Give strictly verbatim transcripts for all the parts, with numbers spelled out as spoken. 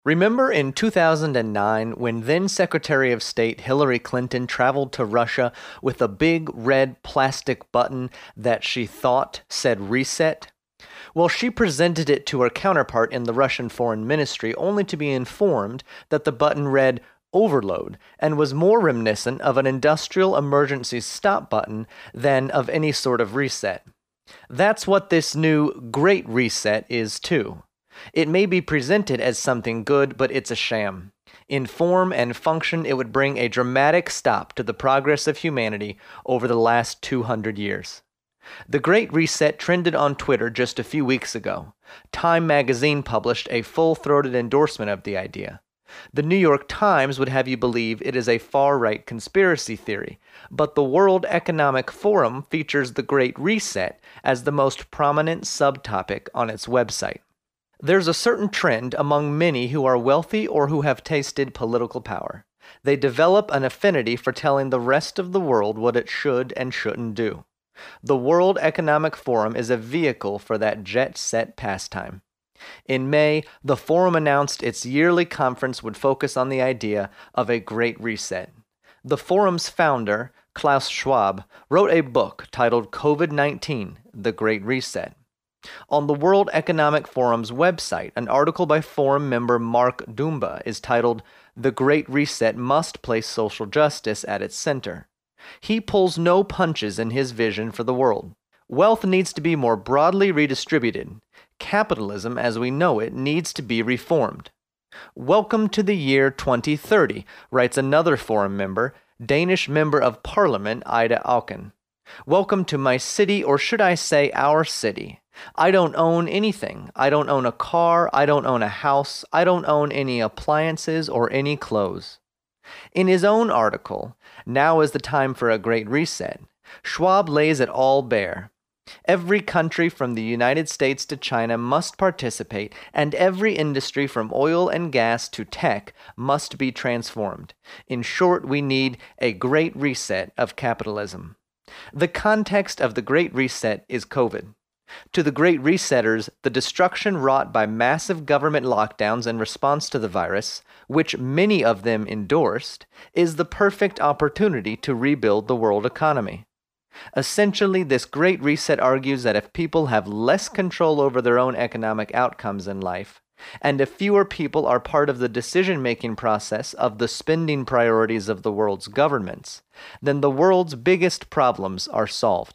Remember in two thousand nine when then Secretary of State Hillary Clinton traveled to Russia with a big red plastic button that she thought said reset? Well, she presented it to her counterpart in the Russian Foreign Ministry only to be informed that the button read overload and was more reminiscent of an industrial emergency stop button than of any sort of reset. That's what this new Great Reset is too. It may be presented as something good, but it's a sham. In form and function, it would bring a dramatic stop to the progress of humanity over the last two hundred years. The Great Reset trended on Twitter just a few weeks ago. Time magazine published a full-throated endorsement of the idea. The New York Times would have you believe it is a far-right conspiracy theory, but the World Economic Forum features the Great Reset as the most prominent subtopic on its website. There's a certain trend among many who are wealthy or who have tasted political power. They develop an affinity for telling the rest of the world what it should and shouldn't do. The World Economic Forum is a vehicle for that jet-set pastime. In May, the forum announced its yearly conference would focus on the idea of a Great Reset. The forum's founder, Klaus Schwab, wrote a book titled COVID nineteen, The Great Reset. On the World Economic Forum's website, an article by forum member Mark Dumba is titled, The Great Reset Must Place Social Justice at its Center. He pulls no punches in his vision for the world. Wealth needs to be more broadly redistributed. Capitalism, as we know it, needs to be reformed. Welcome to the year twenty thirty, writes another forum member, Danish Member of Parliament Ida Auken. Welcome to my city, or should I say our city. I don't own anything. I don't own a car. I don't own a house. I don't own any appliances or any clothes. In his own article, Now is the Time for a Great Reset, Schwab lays it all bare. Every country from the United States to China must participate, and every industry from oil and gas to tech must be transformed. In short, we need a great reset of capitalism. The context of the Great Reset is COVID. To the Great Resetters, the destruction wrought by massive government lockdowns in response to the virus, which many of them endorsed, is the perfect opportunity to rebuild the world economy. Essentially, this Great Reset argues that if people have less control over their own economic outcomes in life, and if fewer people are part of the decision-making process of the spending priorities of the world's governments, then the world's biggest problems are solved.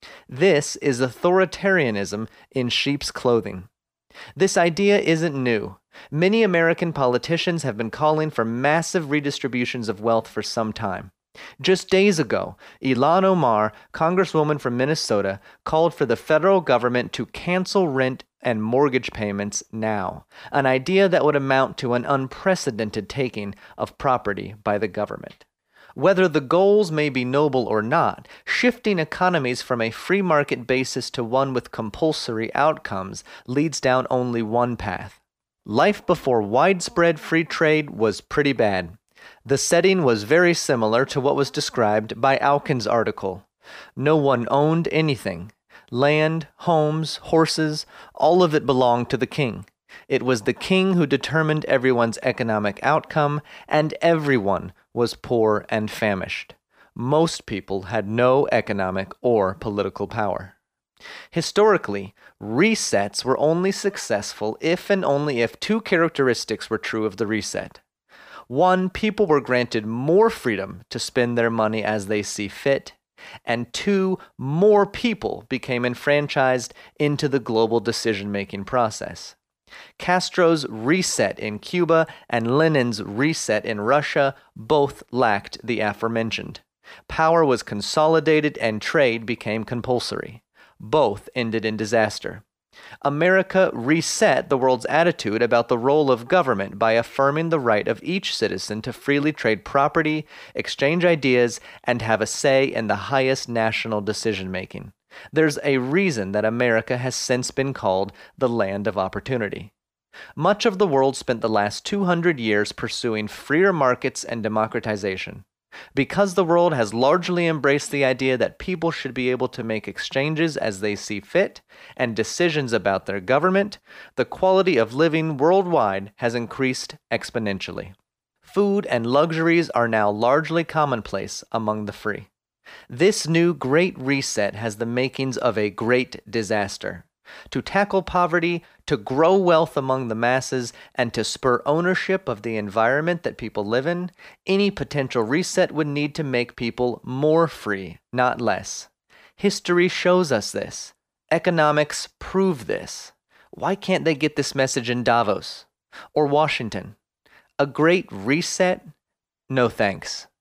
This is authoritarianism in sheep's clothing. This idea isn't new. Many American politicians have been calling for massive redistributions of wealth for some time. Just days ago, Ilhan Omar, Congresswoman from Minnesota, called for the federal government to cancel rent and mortgage payments now, an idea that would amount to an unprecedented taking of property by the government. Whether the goals may be noble or not, shifting economies from a free market basis to one with compulsory outcomes leads down only one path. Life before widespread free trade was pretty bad. The setting was very similar to what was described by Auken's article. No one owned anything. Land, homes, horses, all of it belonged to the king. It was the king who determined everyone's economic outcome, and everyone was poor and famished. Most people had no economic or political power. Historically, resets were only successful if and only if two characteristics were true of the reset. One, people were granted more freedom to spend their money as they see fit, and two, more people became enfranchised into the global decision-making process. Castro's reset in Cuba and Lenin's reset in Russia both lacked the aforementioned. Power was consolidated and trade became compulsory. Both ended in disaster. America reset the world's attitude about the role of government by affirming the right of each citizen to freely trade property, exchange ideas, and have a say in the highest national decision-making. There's a reason that America has since been called the land of opportunity. Much of the world spent the last two hundred years pursuing freer markets and democratization. Because the world has largely embraced the idea that people should be able to make exchanges as they see fit and decisions about their government, the quality of living worldwide has increased exponentially. Food and luxuries are now largely commonplace among the free. This new Great Reset has the makings of a great disaster. To tackle poverty, to grow wealth among the masses, and to spur ownership of the environment that people live in, any potential reset would need to make people more free, not less. History shows us this. Economics prove this. Why can't they get this message in Davos or Washington? A great reset? No thanks.